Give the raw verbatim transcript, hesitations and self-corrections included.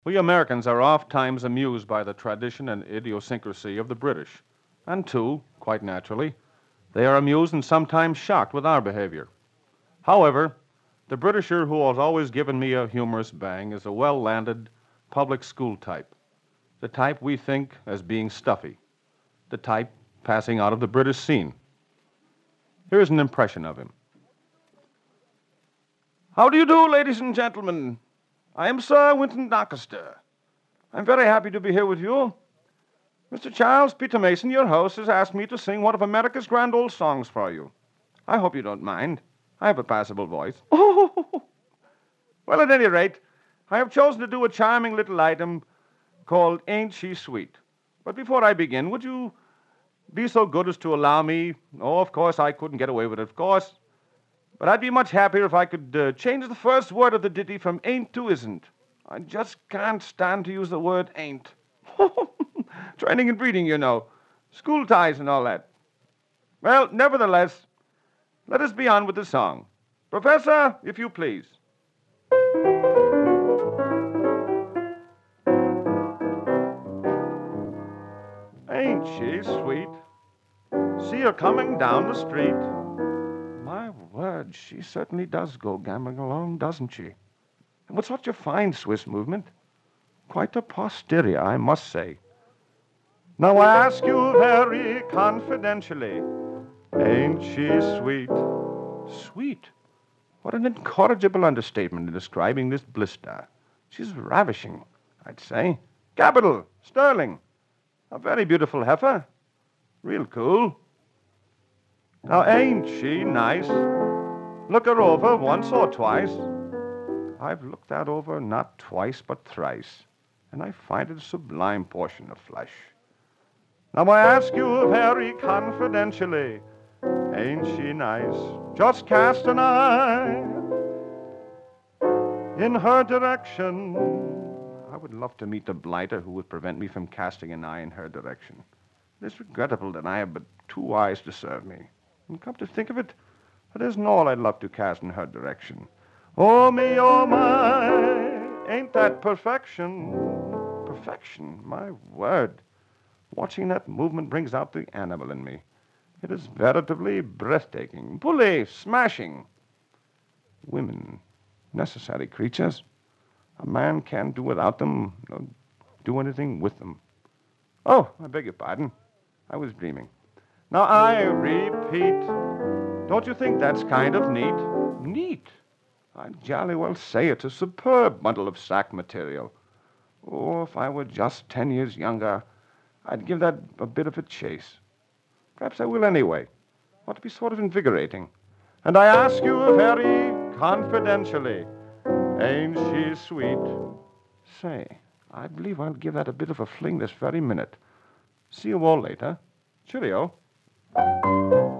We Americans are oft times amused by the tradition and idiosyncrasy of the British. And, too, quite naturally, they are amused and sometimes shocked with our behavior. However, the Britisher who has always given me a humorous bang is a well landed public school type, the type we think as being stuffy, the type passing out of the British scene. Here's an impression of him. How do you do, ladies and gentlemen? I am Sir Winton Doncaster. I'm very happy to be here with you. Mister Charles Peter Mason, your host, has asked me to sing one of America's grand old songs for you. I hope you don't mind. I have a passable voice. Oh, well, at any rate, I have chosen to do a charming little item called Ain't She Sweet. But before I begin, would you be so good as to allow me? Oh, of course, I couldn't get away with it, of course. But I'd be much happier if I could uh, change the first word of the ditty from ain't to isn't. I just can't stand to use the word ain't. Training and breeding, you know. School ties and all that. Well, nevertheless, let us be on with the song. Professor, if you please. Ain't she sweet? See her coming down the street. My word, she certainly does go gambling along, doesn't she? And with such a fine Swiss movement. Quite a posterior, I must say. Now I ask you very confidentially, ain't she sweet? Sweet? What an incorrigible understatement in describing this blister. She's ravishing, I'd say. Capital, sterling. A very beautiful heifer. Real cool. Now ain't she nice? Look her over once or twice. I've looked that over not twice but thrice, and I find it a sublime portion of flesh. Now I ask you very confidentially, ain't she nice? Just cast an eye in her direction. I would love to meet the blighter who would prevent me from casting an eye in her direction. It is regrettable that I have but two eyes to serve me. And come to think of it, that isn't all I'd love to cast in her direction. Oh, me, oh, my, ain't that perfection? Perfection, my word. Watching that movement brings out the animal in me. It is veritably breathtaking, bully, smashing. Women, necessary creatures. A man can't do without them, nor do anything with them. Oh, I beg your pardon. I was dreaming. Now, I repeat, don't you think that's kind of neat? Neat? I'd jolly well say it's a superb bundle of sack material. Oh, if I were just ten years younger, I'd give that a bit of a chase. Perhaps I will anyway. Ought to be sort of invigorating. And I ask you very confidentially, ain't she sweet? Say, I believe I'll give that a bit of a fling this very minute. See you all later. Cheerio.